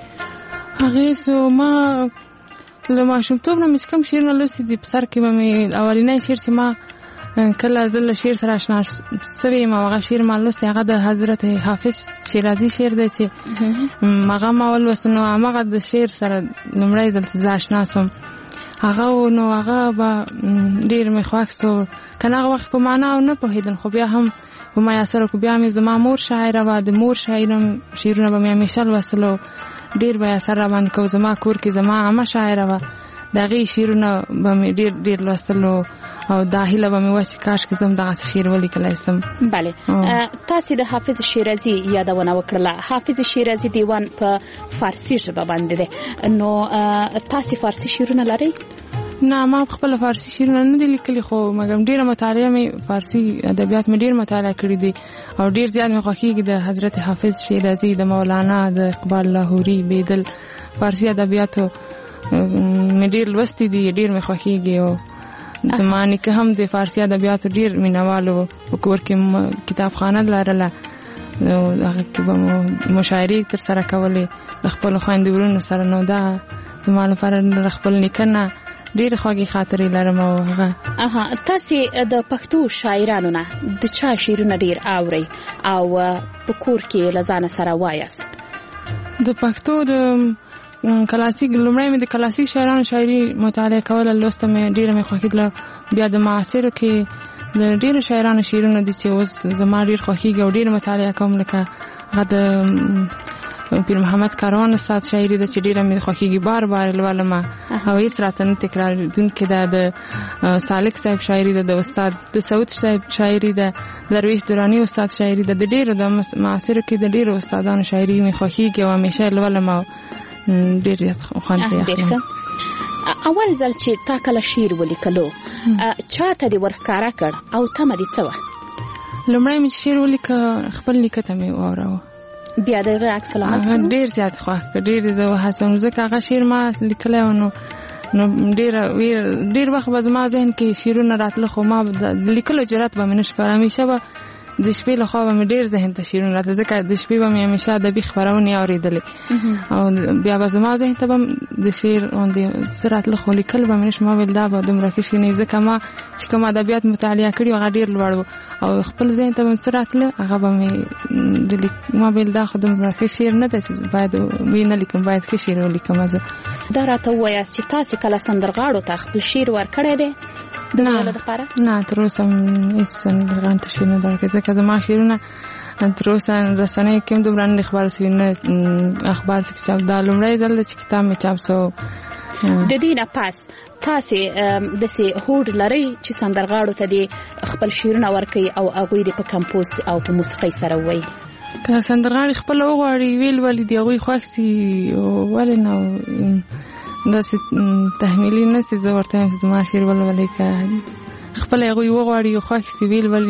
اغیز ما له ماشومتوب نه مې چې کوم شعرونه لوستي دي په سر کې به مې اولنی شعر چې ما کله زه له شعر سره اشنا سوې یم او هغه شعر ما لوستی هغه د حضرت حافظ شیرازي شعر دی چې هغه ما ولوست. نو هماغه د شعر سره لومړی ځل چې زه اشنا سوم هغه نو هغه به ډېر مې خوښ سو. که نه هغه وخت په معنا او نه پوهېدل خو بیا هم په ما اثر وکړو. بیا مې زما مور شاعره وه، د مور شعرونه به مې همیشه لوستل او ډېر به یې اثر را باندې کو. زما کور کې زما عمه شاعره وه، د هغې شعرونه به مې ډېر لوستل او دا هیله به مې وه چې کاشکې زه هم دغسې شعر ولیکلی سم. بله، تاسې د حافظ شیرازي یادونه وکړله. حافظ شیرازي دیوان په فارسي ژبه باندې دی. نو تاسې فارسي شعرونه لرئ؟ نه، ما خپله فارسي شعرونه نه دي لیکلي خو مګم ډېره مطالعه مې فارسي ادبیات مې ډېر مطالعه کړي دي او ډېر زیات مې خوښېږي د حضرت حافظ شیرازي، د مولانا، د اقبال لاهوري، بیدل فارسي ادبیاتو مې ډېر لوستي دي، ډېر مې خوښېږي. او زما نیکه هم د فارسي ادبیاتو ډېر مینهوال و، په کور کې کتابخانه لرله نو هغه کې به مشاعرې تر سره کولې د خپلو خویندو ورونو سره. نو دا زما لپاره د خپل نیکه نه ډېرې خوږې خاطرې لرم. او هغه تاسې د پښتو شاعرانو نه د چا شعرونه ډېر اورئ او په کور کې له ځانه سره وایاست؟ د پښتو د کلاسیک لومړی مې د کلاسیک شاعرانو شاعري مطالعه کوله، لوسته مې ډېره مې خوښېدله. بیا د معاصرو کې د ډېرو شاعرانو شعرونه دي چې اوس زما ډېر خوښېږي او ډېر مطالعه کوم، لکه هغه د پیر محمد کاروان استاد شاعري ده چې ډېره مې خوښېږي، بار بار لولم او هېڅ راته نه تکرارېدونکې ده. د سالک صاحب شاعري ده، د استاد د سعود صاحب شاعري ده، درویش دراني استاد شاعري ده. د ډېرو د معاصرو کې د ډېرو استادانو شاعري مې خوښېږي او همیشه لولم او ډېر زیات خوند پرې اخلم. اول ځل چې تا کله شعر ولیکلو چا ته دې ورښکاره کړ او تمه دې څه وه؟ لومړی مې چې شعر ولیکه خپل نیکه ته مې واوراوه، بیا د هغه عکس العمل ډېر زیات خوښ کړ، ډېر زه وهڅوم ځکه هغه شعر ما لیکلی و. نو ډېر وخت به زما ذهن کې شعرونه راتله خو ما د لیکلو جرأت به مې نه شو کړی. همیشه به د شپې لخوا به مې ډېر ذهن ته شعرونه راتله، ځکه د شپې به مې همیشه ادبي خپرونې اورېدلې او بیا به زما ذهن ته به د شعر څه راتله خو لیکل به مې نه شو. ما ویل دا به دومره ښه شي نه، ځکه ما چې کوم ادبیات مطالعه کړي هغه ډېر لوړ و او خپل ذهن ته به څه راتله هغه به مې ما ویل دا خو دومره ښه شعر نه ده چې باید ویې نه لیکم، باید ښه شعر ولیکم. زه دا راته ووایاست چې تاسې کله سندرغاړو ته خپل شعر ورکړی دی د ویلو دپاره؟ نه، تر اوسه هېڅ سندرغاړو ته شعر نه دی ورکړی، ځکه زما شعرونه تر اوسه رسنیو کې هم دومره نه دي خپاره سوي، نه اخبار کې چاپ. دا لومړی ځل دی چې کتاب مې چاپ سو. د دې نه پس تاسې داسې هوډ لرئ چې سندرغاړو ته دې خپل شعرونه ورکړئ او هغوی دې په کمپوز او په موسیقۍ سره ووایي؟ که سندرغاړي خپله وغواړي ویل ولې د هغوی خوښ سي ولې نه، داسې تحمیلي نه سي. زه ورته یم چې زما شعر ولولئ، که خپله هغوی وغواړي او خوښ سي ویل ولې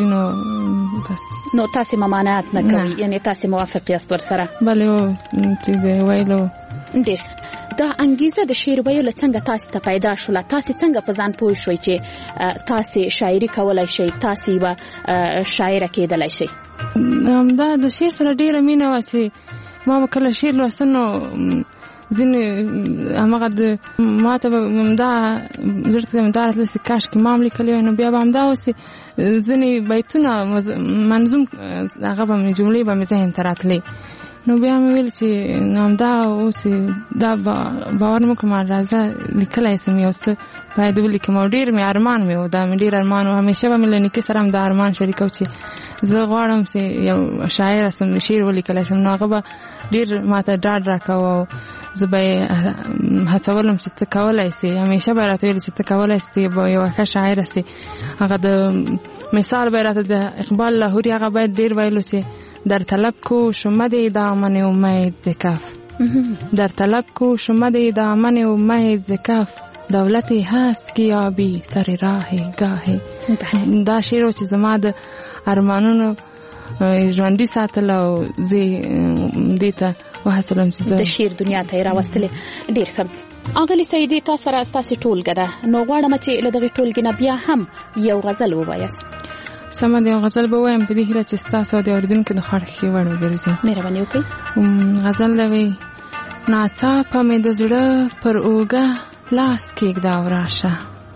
نو تاسې ممانعت نه کوئ، یعنې تاسې موافق یاست ورسره؟ بلې چې د ویلو ډېر. دا انګیزه د شعر ویلو څنګه تاسې ته پیدا شوله؟ تاسې څنګه په ځان پوه شوئ چې تاسې شاعري کولی شئ، تاسې یوه شاعره کېدلی شئ؟ دا د شعر سره ډېره مینه وه چې ما به کله شعر لوسته نو ځینې هماغه ما ته به همدا زړه ته همدا راتله چې کاشکې ما هم لیکلی وای، نو بیا به همدا اوسې ځینې بیتونه منظوم هغه به مې جملې به مې ذهن ته راتلې. نو بیا مې ویل چې نو همدا اوسې دا باور مې وکړم راځه لیکلی سم یو څه باید ولیکم. او ډېر مې ارمان مې و، دا مې ډېر ارمان و، همیشه به مې له نیکه سره هم دا ارمان شریکو چې زه غواړم چې یو شاعره سم، شعر ولیکلی سم. نو هغه به ډېر ما ته ډاډ راکوه او زه به یې هڅولم چې ته کولی سې، همیشه به یې راته ویل چې ته کولی سې به یوه ښه شاعره سې. هغه د مثال به یې راته د اقبال لاهوري هغه باید ډېر ویلو چې در طلب کو شمد دامن امید ز کف، در طلب کو شمد دامن امید ز کف، دولت هست که یابی سر راه گاهی. دا شعر چې زما د ارمانونو ژوندي ساتل او زه دې ته وهڅولم چې د شعر دنیا ته یې راوستلې. ډېر ښه. اغلې سیدې تا سره ستاسې ټولګه ده، نو غواړم چې له دغې ټولګې نه بیا هم یو غزل ووایاست. سمه ده، یو غزل به ووایم په دې هیله چې ستاسو د اورېدونکو د خاړه ښې وړ وګرځي. مهرباني وکړئ. غزل ده وی: ناڅاپه مې د زړه پر اوږه لاس کېږده او راشه،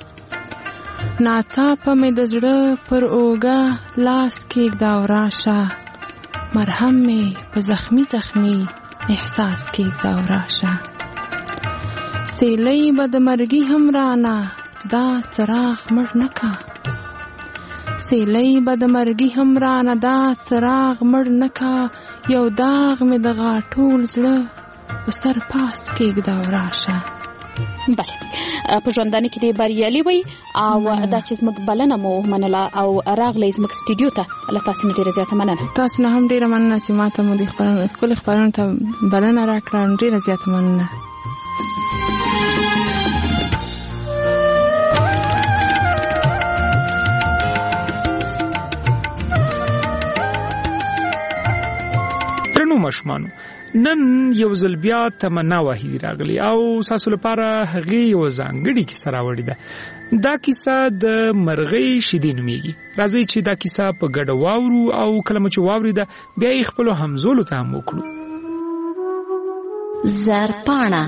ناڅاپه مې د زړه پر اوږه لاس کېږده او راشه، مرهم مې په زخمي زخمي احساس کېږده او راشه، سیلۍ به د مرګي هم رانه دا څراغ مړ نه کا، سیلۍ به د مرګي هم رانه دا څراغ مړ نه کا، یو داغ مې د غاټول زړه په سر پاس کېږده او راشه. بله، په ژوندانه کې دې بریالي وي او دا چې زموږ بلنه مو منله او راغلی زموږ سټوډیو ته، له تاسو نه ډېره زیاته مننه. تاسو نه هم ډېره مننه چې ما ته مو د ښکلې خپرونو ته بلنه راکړه، ډېره زیاته مننه. درنو ماشومانو، نن یو ځل بیا تمنا واحدی راغلی او تاسو لپاره هغه یو ځانګړی کیسه راوړې ده. دا کیسه د مرغۍ شیدې نومیږي. راځي چې دا کیسه په ګډه واورو او کله چې واورېده بیا یې خپلو همزولو ته هم وکړو. زرپاڼه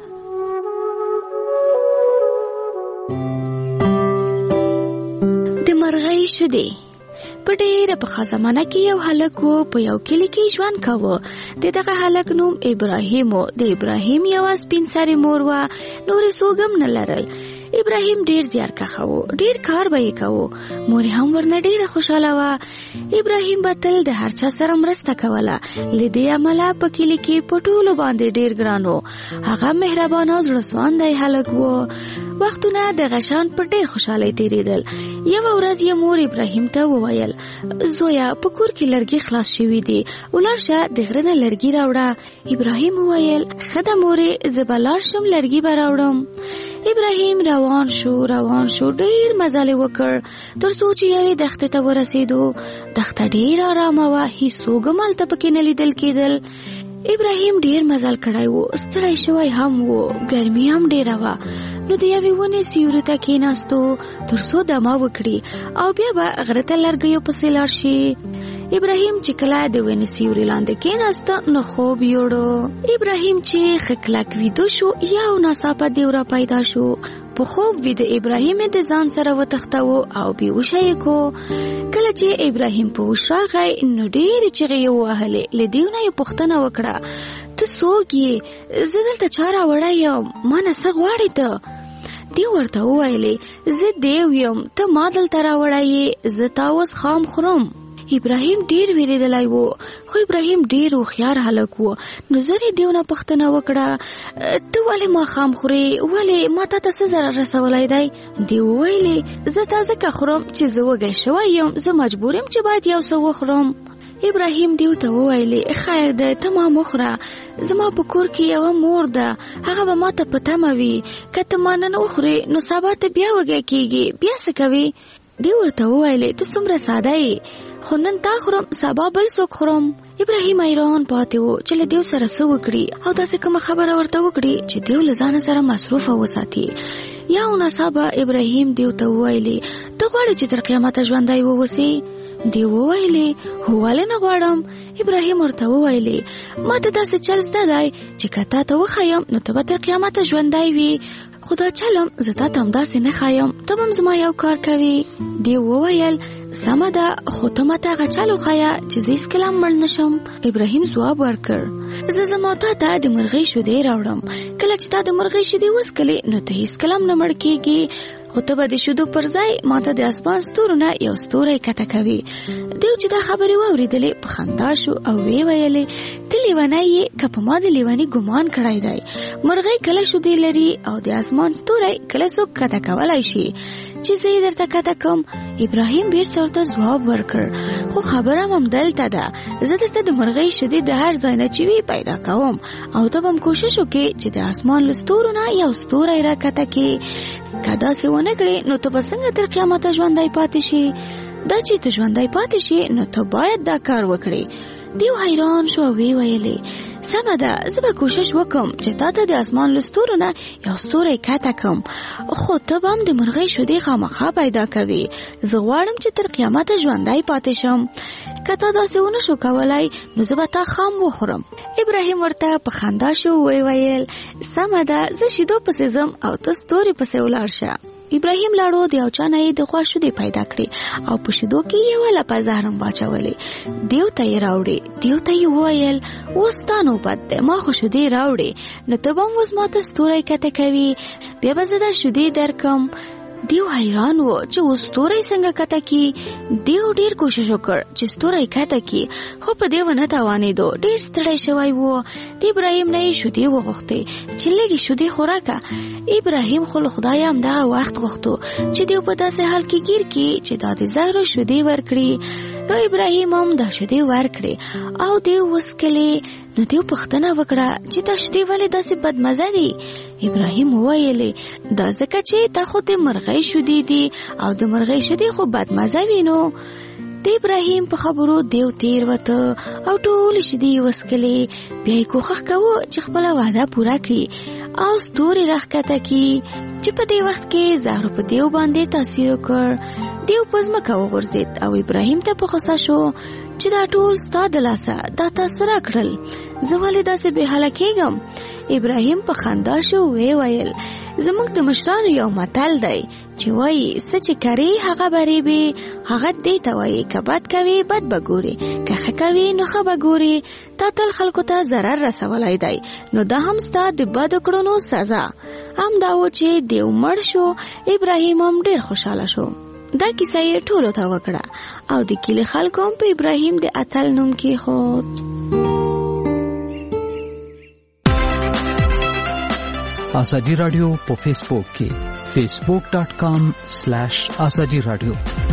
د مرغۍ شیدې. په ډېره پخوا زمانه کې یو هلک و، په یو کلي کې ژوند کاوه. د دغه هلک نوم ابراهیم و. د ابراهیم یوه سپین سرې مور وه، نورې څوک هم نه لرل. ابراهیم ډیر زیارکښه و، ډیر کار به یې کوه. مور هم ورنه ډیره خوشاله وه. ابراهیم به تل د هر چا سره مرسته کوله. له دې امله په کلي کې په ټولو باندې ډیر ګران و. هغه مهربان او زړه سواندی هلک و. وختونه د غشان په ډیر خوشحالۍ تیریدل. یوه ورځ یې مور ابراهیم ته وویل: زویا، په کور کې لرګي خلاص شوي دي، ولاړ شه د غره نه لرګي راوړه. ابراهیم وویل: ښه ده مورې، زه به لاړ شم، لرګي به راوړم. ابراهیم روان شو، ډیر مزل وکړ تر څو چې یوې دښتې ته ورسېدو. دښته ډیر آرامه وه، هیڅوک هم هلته پکې نه لیدل کېدل. ابراهیم ډیر مزل کړی و، ستړی شوی هم و، ګرمي هم ډیره وه. نو د یوې ونې سیوري ته کېناستو تر څو دمه وکړي او بیا به غره ته لرګیو پسې لاړ شي. ابراهیم چې کله د ونې سیوري لاندې کېناسته نو خوب یوړو. ابراهیم چې ښه کلک ویده شو، یو ناڅاپه دیوره پیدا شو. په خوب ویده ابراهیم د ځان سره وتښتاوه او بېهوشه یې کو. کله چې ابراهیم په هوش راغی نو ډېرې چغې یې ووهلې. له دیو نه یې پوښتنه وکړه: ته څوک یې؟ زه دلته چا راوړی یم؟ ما نه څه غواړې ته؟ دیو ورته وویلې: زه دیو یم، ته ما دلته راوړی یې، زه تا اوس خام خورم. ابراهیم ډیر ویریدلی و، خو ابراهیم ډیر هوښیار هلک و. نو زر یې دیو نه پوښتنه وکړه: ته ولې ما خام خورې؟ ولې ما تا ته څه ضرر رسولی دی؟ دیو وویلې: زه تا ځکه خورم چې زه وږی شوی یم، زه مجبور یم چې باید یو څه وخورم. ابراهیم دیو ته وویلې: خیر دی، ته ما مخوره، زما په کور کې یوه مور ده، هغه به ما ته په تمه وي. که ته ما نن وخورې نو سبا ته بیا وږی کېږي، بیا څه کوې؟ دیو ورته وویلې: ته څومره ساده یې، خو نن تا خورم، سبا بل څوک خورم. ابراهیم حیران پاتې و چې له دیو سره څه وکړي او داسې کومه خبره ورته وکړي چې دیو له ځانه سره مصروفه وساتي. یو ناڅاپه ابراهیم دیو ته وویلې: ته غواړې چې تر قیامته ژوندی واوسې؟ دیو وویلې: هو، ولې نه غواړم. ابراهیم ورته وویلې: ما ته داسې چل زده دی چې که تا ته وښیم نو ته به تر قیامته ژوندی وي، خو دا چلم زه تا ته همداسې نه ښایم، ته به هم زما یو کار کوې. دیو وویل: سمه ده، خو ته ماته هغه چل وښیه چې زه هېڅکله هم مړ نه شم. ابراهیم ځواب ورکړ: زه زما تا ته د مرغۍ شیدې راوړم، کله چې تا د مرغۍ شیدې وڅښلې نو ته هېڅکله هم نه مړ کېږې، خو ته به د شیدو پر ځای ماته د اسمان ستورو نه یو ستوری کته کوي. دیو چې دا خبرې واورېدلې په خندا شو او ویې ویلې: ته لیونی یې که په ما د لیوني ګمان کړی دی؟ مرغۍ کله شیدې لري او د اسمان ستوری کله څوک کته کولی شي چې زه یې درته کته کوم؟ ابراهیم بیرته ورته ځواب ورکړ: خو خبره هم همدلته ده، زه درته د مرغۍ شیدې د هر ځای نه چې وي پیدا کوم او ته به هم کوشش وکړې چې د اسمان له ستورو نه یو ستوری راکته کړې. که داسې ونه کړې نو ته به څنګه تر قیامته ژوندی پاتې شي؟ دا چې ته ژوندی پاتې شي نو ته باید دا کار وکړې. دیو حیران شو او وی ویلې: سمه ده، زه به کوشش وکم چې تا ته د اسمان له ستورو نه یو ستوری کته کم، خو ته به هم د مرغۍ شیدې خامخا پیدا کوې. زه غواړم چې تر قیامته ژوندی پاتې شم، که تا داسې ونه شو کولی نو زه به تا خام وخورم. ابراهیم ورته په خندا شو وی ویل: سمه ده، زه شیدو پسې ځم او ته ستوري پسې ولاړ شه. ابراهیم لاړو، د یو چا نه یې د غوا شیدې پیدا کړې او په شیدو کې یوه لپه زهر هم واچولې. دیو ته یې راوړې. دیو ته یې وویل: اوس ستا نوبت دی، ما خو شیدې راوړې، نو ته به هم اوس ما ته ستوری کته کوي، بیا به زه دا شیدې درکم. دیو حیران و چې اوس ستوری څنګه کته کی. دیو ډیر کوشش وکړ چې ستوری کته کی، خو په دې ونه توانېدو. ډیر ستړی شوی و. د ابراهیم نه یې شیدې وغوښتې چې لږې شیدې خو راکړه. ابراهیم خو له خدایه همدغه وخت غوښتو چې دیو په داسې حال کې ګیر کړي چې دا د زهرو شیدې ورکړي. نو ابراهیم هم دا شیدې ورکړې او دیو وڅښلې. نو دیو پوښتنه وکړه چې دا شیدې ولې داسې بدمزه دي؟ ابراهیم وویلې: دا ځکه چې دا خو د مرغۍ شیدې دي او د مرغۍ شیدې خو بدمزه وي. نو د ابراهیم په خبرو دیو تیر وته او ټول شدي وسکلې بیا کوخه کوو چې خپل وعده پوره کړي او ستوري راخکته کی چې په دې وخت کې زهرو په دیو باندې تاثیر وکړ. دیو پزماکه وغورځید او ابراهیم ته په غوسه شو چې دا ټول ستا د لاسه دا تاسو را کړل، زه ولې داسې بې حاله کېږم؟ ابراهیم په خندا شو ویل زموږ د مشرانو یو متل دی چې وایي څه چې کوي هغه بریبي، هغه دې ته وایي که بد کوي بد به ګوري، که ښه کوي نو ښه به ګوري. تا تل خلکو ته ضرر رسولی دی، نو دا هم ستا د بدو کړنو سزا. هم دا و چې دیو مړ شو، ابراهیم هم ډېر خوشحاله شو. دا کیسه یې ټولو ته وکړه او د کلي خلکو هم په ابراهیم د اتل نوم کېښود. آزادی رادیو په فیسبوک کې facebook.com/azadi radio